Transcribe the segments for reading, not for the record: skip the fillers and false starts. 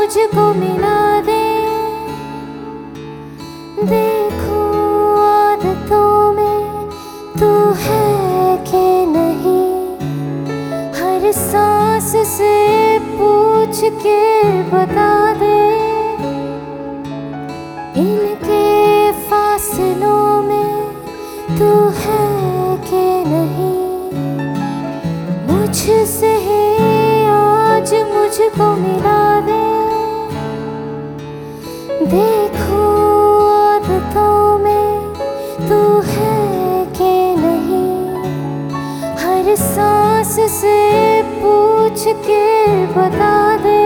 मुझको मिला दे। देखो आदतों में तू है कि नहीं, हर सांस से पूछ के बता दे। इनके फासलों में तू है कि नहीं, मुझसे ही आज मुझको मिला दे। देखो आदतों में तू है कि नहीं, हर सांस से पूछ के बता दे।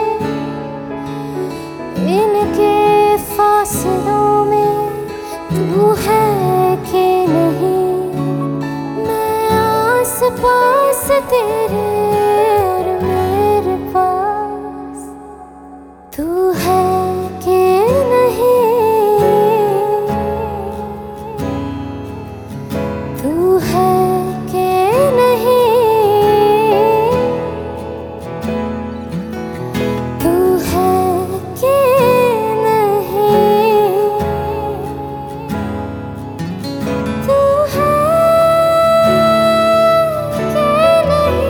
इनके फासलों में तू है कि नहीं, मैं आस पास तेरे और मेरे पास तू है कि नहीं, तू है कि नहीं, तू है कि नहीं, तू है कि नहीं।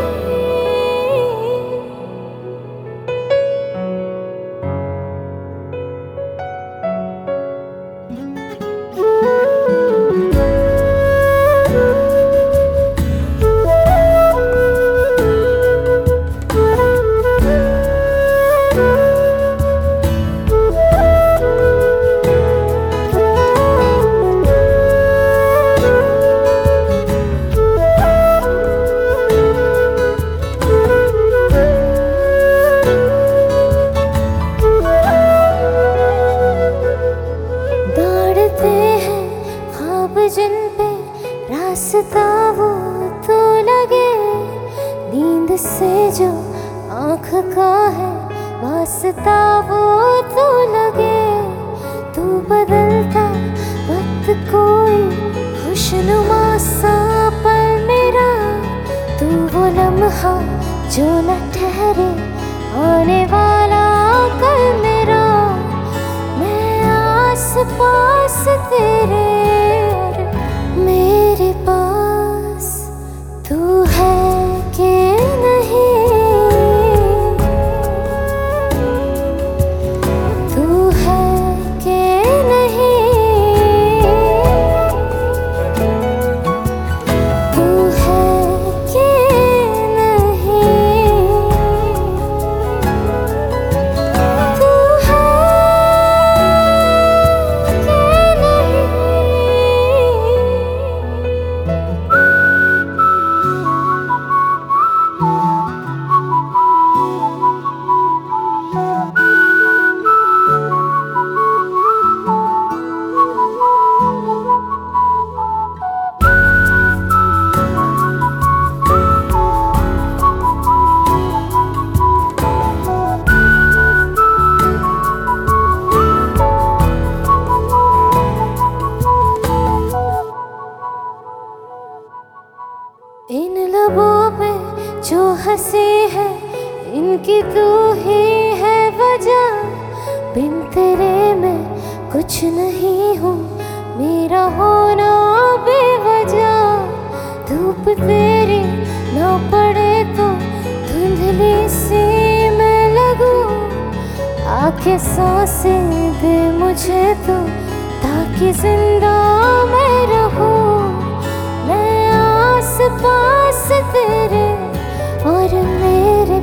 दौड़ते हैं ख्वाब जिन पे रास्ता वो तो लगे, नींद से जो आँख का है वास्ता वो तो लगे। तू बदलता वक्त कोई खुशनुमा सा पल मेरा, तू वो लम्हा जो न ठहरे आने वाला कल मेरा। मैं आस पास तेरे और मेरे पास तू है कि नहीं, तू है कि नहीं, तू है कि नहीं, तू है इन लबों पे जो हंसी है इनकी तू ही है वजह। बिन तेरे मैं कुछ नहीं हूँ, मेरा होना बेवजह। धूप तेरी ना पड़े तो धुंधली सी मैं लगूं, आके सांसें दे मुझे तो ताकि जिंदा मैं रहूं। मैं आस पास तेरे और मेरे